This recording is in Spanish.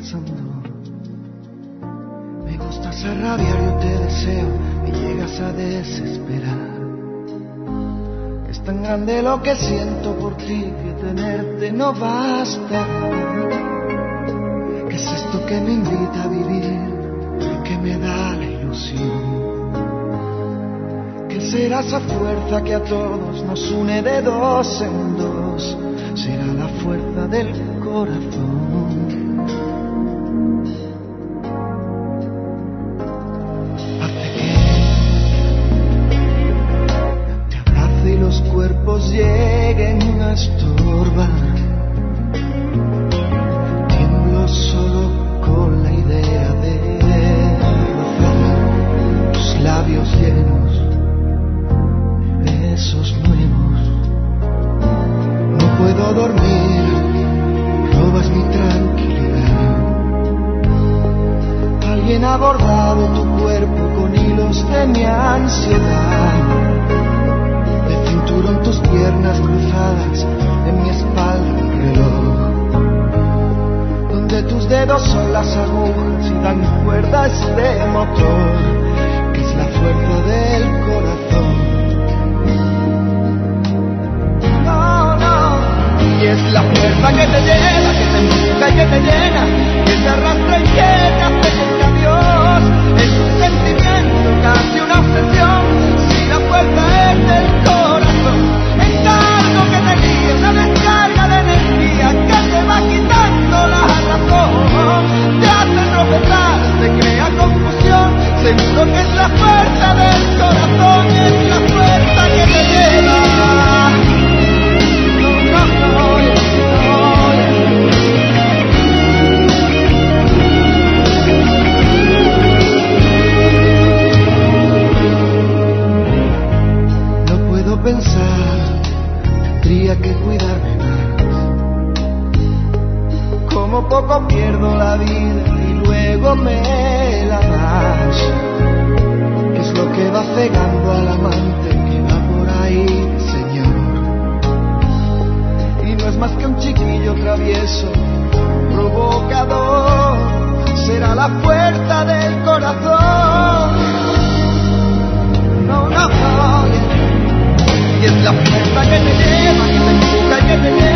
pensando. Me gustas a rabiar, yo te deseo, me llegas a desesperar. Es tan grande lo que siento por ti que tenerte no basta. ¿Qué es esto que me invita a vivir, que me da la ilusión? ¿Qué será esa fuerza que a todos nos une de dos en dos? Será la fuerza del corazón. Hace que te abrace y los cuerpos lleguen a estorbar. Tiemblo solo con la idea de rozar tus labios llenos de besos nuevos. No puedo dormir, robas mi tranquilidad. Alguien ha bordado tu cuerpo con hilos de mi ansiedad. De cinturón tus piernas cruzadas, en mi espalda un reloj, donde tus dedos son las agujas y dan cuerda a este motor, que es la fuerza del corazón. Y es la fuerza que te lleva, que te empuja y que te llena, que te arrastra y que te hace junto a Dios. Es un sentimiento, casi una obsesión. Si la fuerza es del corazón, encargo que te guíe una descarga de energía que te va quitando la razón. Te hace tropezar, te crea confusión. Seguro que es la fuerza del corazón, es la fuerza que te lleva. Pensar, tendría que cuidarme más. Como poco pierdo la vida y luego me la das. ¿Qué es lo que va cegando al amante que va por ahí, Señor? Y no es más que un chiquillo travieso, provocador. Será la fuerza del corazón. No, no, no. Y es la fuerza que te lleva, que te empuja y que te lleva.